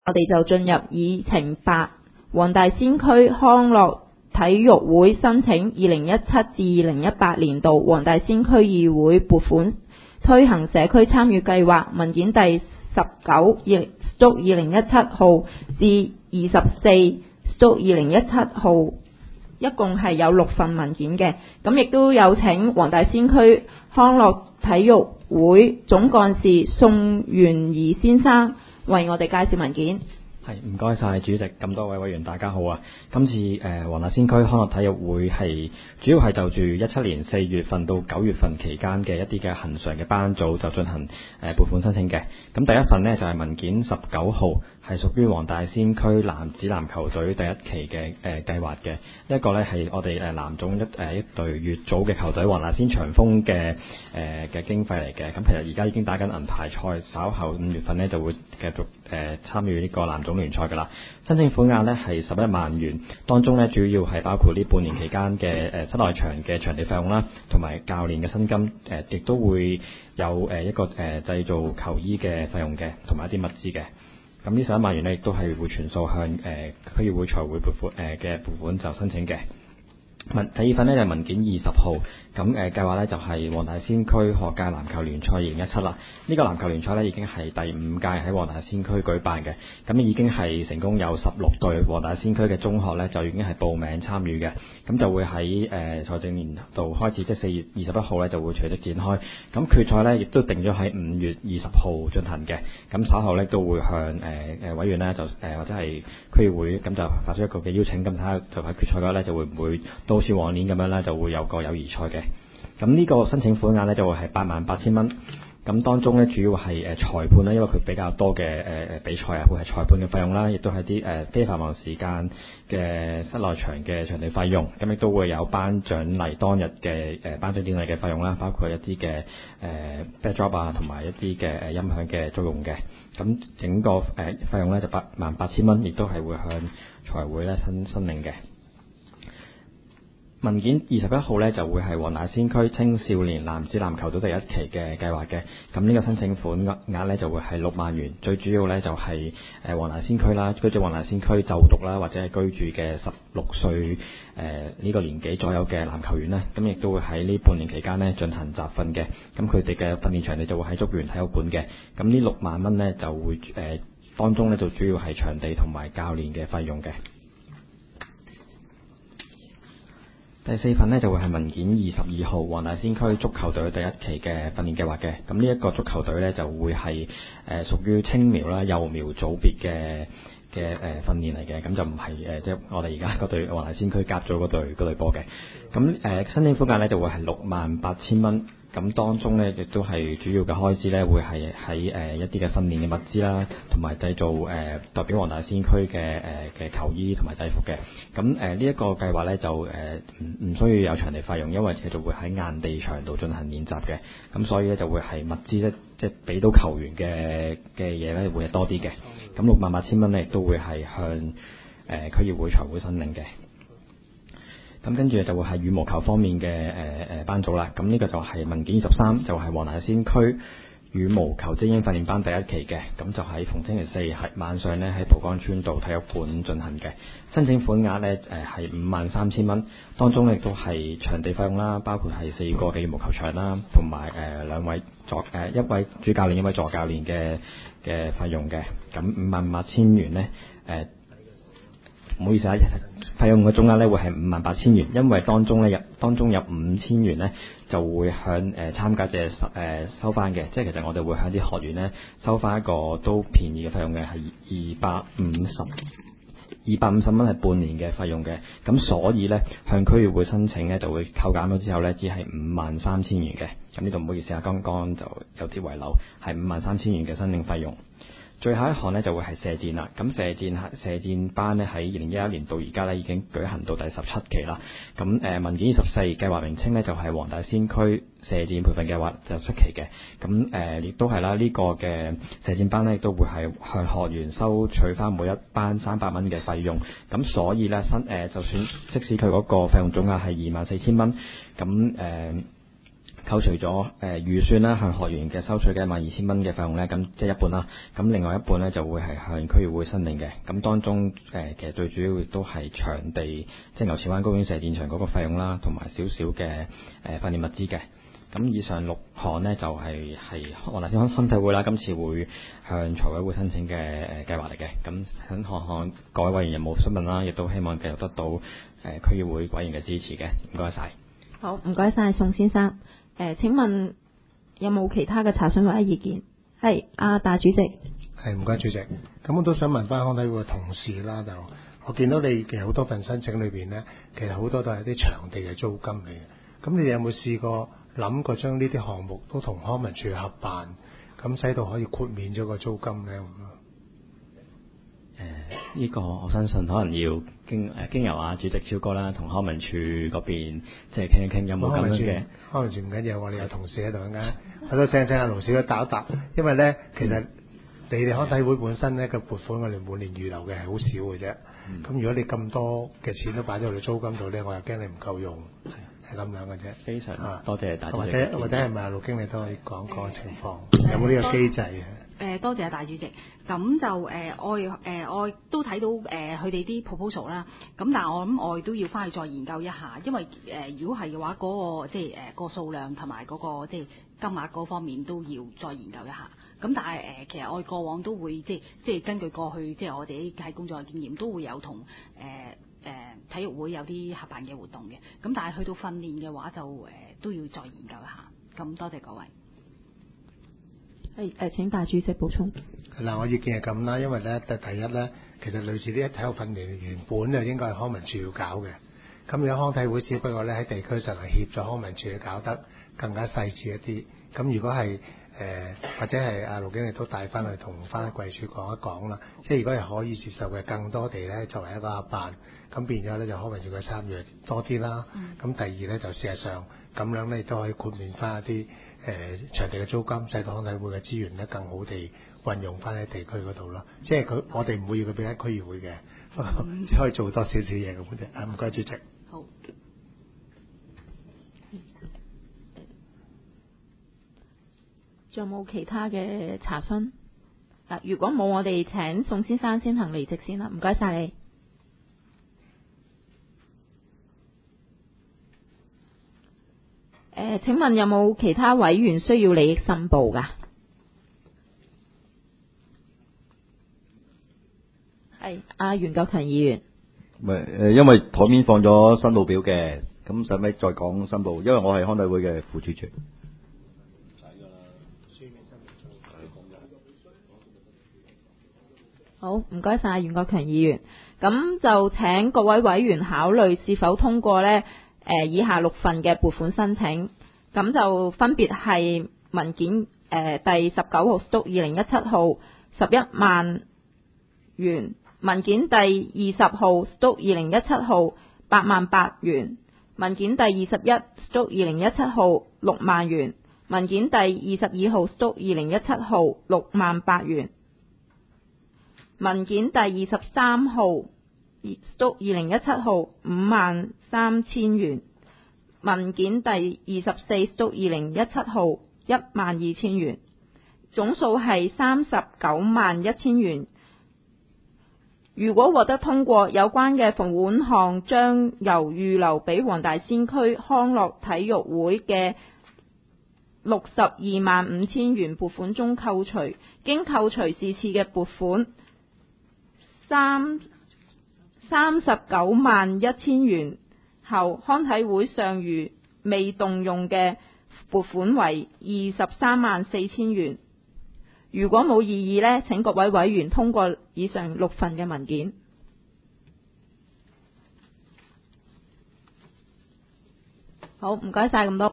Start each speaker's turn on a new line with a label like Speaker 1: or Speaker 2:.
Speaker 1: 我哋就進入議程8，黃大仙區康樂體育會申請2017至2018年度黃大仙區議會撥款推行社區參與計劃文件第19/2017號至24/2017號，一共係有6份文件嘅。咁亦都有請黃大仙區康樂體育會總幹事宋元儀先生為我哋介紹文件。
Speaker 2: 係，唔該晒主席，咁多位委員大家好啊！今次黃大仙區康樂體育會係主要係就住17年4月份到9月份期間嘅一啲嘅恆常嘅班組就進行撥款申請嘅。咁第一份呢，就係文件19號，係屬於黃大仙區男子籃球隊第一期嘅計劃嘅。一個呢係我哋男總一隊乙組嘅球隊黃大仙長風嘅經費嚟嘅。咁其實而家已經打緊銀牌賽，稍後5月份呢就會繼續參與呢個男總聯賽㗎啦。申請款額呢係11萬元，當中呢主要係包括呢半年期間嘅室內場嘅場地費用啦，同埋教練嘅薪金，亦都會有一個製造球衣嘅費用嘅，同埋一啲物資嘅。咁呢11萬元呢，亦都係會全數向區議會財會撥款嘅撥款就申請嘅。第二份呢，就係文件20號，咁計劃呢，就係黃大仙區學界籃球聯賽2017啦。呢個籃球聯賽呢，已經係第5屆喺黃大仙區舉辦嘅，咁已經係成功有16隊黃大仙區嘅中學呢，就已經係報名參與嘅。咁就會喺財政年度開始，即係4月21號呢，就會隨即展開。咁決賽呢，亦都定咗喺5月20號進行嘅。咁稍後呢，都會向委員呢，就或者係區議會咁就發出一個嘅邀請，咁睇下就喺決賽嗰日呢，就會唔會都好似往年咁樣呢，就會有個友誼賽嘅。咁呢個申請款額呢，就會係88,000蚊。咁當中呢，主要係裁判啦，因為佢比較多嘅比賽啊，會係裁判嘅費用啦，亦都係啲非繁忙時間嘅室內場嘅場地費用。咁亦都會有頒獎禮當日嘅頒獎典禮嘅費用啦，包括一啲嘅backdrop 啊，同埋一啲嘅音響嘅租用嘅。咁整個費用呢，就88,000蚊，亦都係會向財會呢申領嘅。文件21號呢，就會係黃大仙區青少年男子籃球隊第一期嘅計劃嘅。咁呢個申請款額呢，就會係6萬元，最主要呢，就係黃大仙區啦，居住黃大仙區就讀啦，或者係居住嘅16歲呢個年紀左右嘅籃球員呢，咁亦都會喺呢半年期間呢進行集訓嘅。咁佢哋嘅訓練場地就會喺竹園體育館嘅。咁呢6萬蚊呢，就會當中呢，就主要係場地同埋教練嘅費用嘅。第4份呢，就會係文件22號，黃大仙區足球隊第一期嘅訓練計劃嘅。咁呢一個足球隊呢，就會係屬於青苗啦、幼苗組別嘅訓練嚟嘅，咁就唔係即係我哋而家嗰隊黃大仙區甲組嗰隊波嘅。咁申請款額呢，就會係68,000蚊。咁當中呢，亦都係主要嘅開支呢，會係喺一啲嘅訓練嘅物資啦，同埋製造代表黃大仙區嘅球衣同埋制服嘅。咁呢一個計劃呢，就唔需要有場地費用，因為其實會喺硬地場度進行練習嘅。咁所以呢，就會係物資呢，即係俾到球員嘅嘢呢，會係多啲嘅。咁68,000蚊呢，亦都會係向區議會財會申領嘅。咁跟住就會係羽毛球方面嘅班組啦。咁呢個就係文件23，就係黃大仙區羽毛球精英訓練班第一期嘅。咁就喺逢星期四係晚上呢，喺蒲崗村道體育館進行嘅。申請款額呢，係53,000蚊，當中亦都係場地費用啦，包括係4個嘅羽毛球場啦，同埋一位主教練、一位助教練嘅費用嘅。咁58,000元呢，唔好意思啊，費用嘅總額呢會係58,000元，因為當中有5,000元呢就會向參加者收翻嘅，即係其實我哋會向啲學員呢收翻一個都便宜嘅費用嘅，係250蚊係半年嘅費用嘅。咁所以呢，向區議會申請呢就會扣減咗之後呢，只係53,000元嘅。咁呢度唔好意思啊，剛剛就有啲遺漏，係53,000元嘅申請費用。最後一項呢，就會係射箭啦。咁射箭班呢，喺2011年到而家呢已經舉行到第17期啦。咁文件24計劃名稱呢，就係黃大仙區射箭培訓計劃第17期嘅。咁亦都係啦，呢個嘅射箭班呢，亦都會係向學員收取翻每一班300蚊嘅費用。咁所以呢，就算即使佢嗰個費用總額係24,000蚊，咁扣除咗預算啦，向學員嘅收取嘅12000蚊嘅費用咧，咁即係一半啦。咁另外一半咧就會係向區議會申領嘅。咁當中其實最主要亦都係場地，即係牛池灣公園射箭場嗰個費用啦，同埋少少嘅訓練物資嘅。咁以上6項呢，就係黃大仙康體會啦，今次會向財委會申請嘅計劃嚟嘅。咁想看看各位委員有冇詢問啦，亦都希望繼續得到區議會委員嘅支持嘅。唔該晒。
Speaker 1: 好，唔該晒宋先生。請問有冇其他嘅查詢或者意見？係大主席。
Speaker 3: 係，唔該主席。咁我都想問翻康體會嘅同事啦，就我見到你其實好多份申請裏邊呢，其實好多都係啲場地嘅租金嚟嘅。咁你哋有冇試過諗過將呢啲項目都同康文署合辦，咁使到可以豁免咗個租金呢？
Speaker 2: 呢個我相信可能要經由主席超哥啦，同康文署嗰邊即係傾一傾有冇咁樣嘅。
Speaker 3: 康文署唔緊要，我哋有同事喺度陣間，我都請阿盧小姐答一答。因為咧，其實你哋康體會本身咧嘅撥款，我哋每年預留嘅係好少嘅啫。咁如果你咁多嘅錢都擺咗落租金度咧，我又驚你唔夠用，係咁樣嘅啫。
Speaker 2: 非常多謝大主席。
Speaker 3: 或者係咪陸經理都可以講講情況，有冇呢個機制啊？
Speaker 4: 多謝大主席。咁就我都睇到佢哋啲 proposal 啦。咁但係我諗我都要翻去再研究一下，因為如果係嘅話，嗰個即係個數量同埋嗰個即係金額嗰方面都要再研究一下。咁但係其實我哋過往都會即係根據過去即係我哋喺工作嘅經驗，都會有同體育會有啲合辦嘅活動嘅。咁但係去到訓練嘅話，就都要再研究一下。咁多謝各位。
Speaker 1: 請大主席補充。
Speaker 3: 嗱，我意見係咁啦，因為咧第一咧，其實類似呢啲體育訓練原本就應該係康文署要搞嘅，咁而家康體會只不過咧喺地區上係協助康文署去搞得更加細緻一啲。咁如果係或者係阿盧經理都帶翻去同翻貴署講一講啦，即係如果係可以接受嘅更多地咧作為一個合辦，咁變咗咧就康文署嘅參與多啲啦。咁第二咧就事實上咁樣咧亦都可以豁免翻一啲場地嘅租金，使到康體會嘅資源咧更好地運用翻喺地區嗰度咯。即係我哋唔會要佢俾喺區議會嘅，只可以做多少少嘢咁啫。唔該主席。
Speaker 4: 好。
Speaker 1: 仲有冇其他嘅查詢？如果冇，我哋請宋先生先行離席先啦。唔該晒你。請問有冇其他委員需要利益申報㗎？係袁國強議員。
Speaker 5: 因為台面放咗申報表嘅，咁使唔使再講申報？因為我係康體會嘅副主席。
Speaker 1: 好，唔該晒袁國強議員。咁就請各位委員考慮是否通過呢以下6份嘅撥款申請。咁就分別係文件第19號 2017 號11萬元，文件第20號 2017 號8萬8元，文件第21 2017 號6萬元，文件第22號 2017 號6萬8元，文件第23號 2017 號5萬3千元，文件第24 2017 號1萬2千元，總數係39萬1千元。如果獲得通過，有關嘅款項將由預留俾黃大仙區康樂體育會嘅62萬5千元撥款中扣除，經扣除是次嘅撥款39萬1千元後，康體會尚餘未動用嘅撥款為23萬4千元。如果冇異議呢，請各位委員通過以上6份嘅文件。好，唔該晒咁多。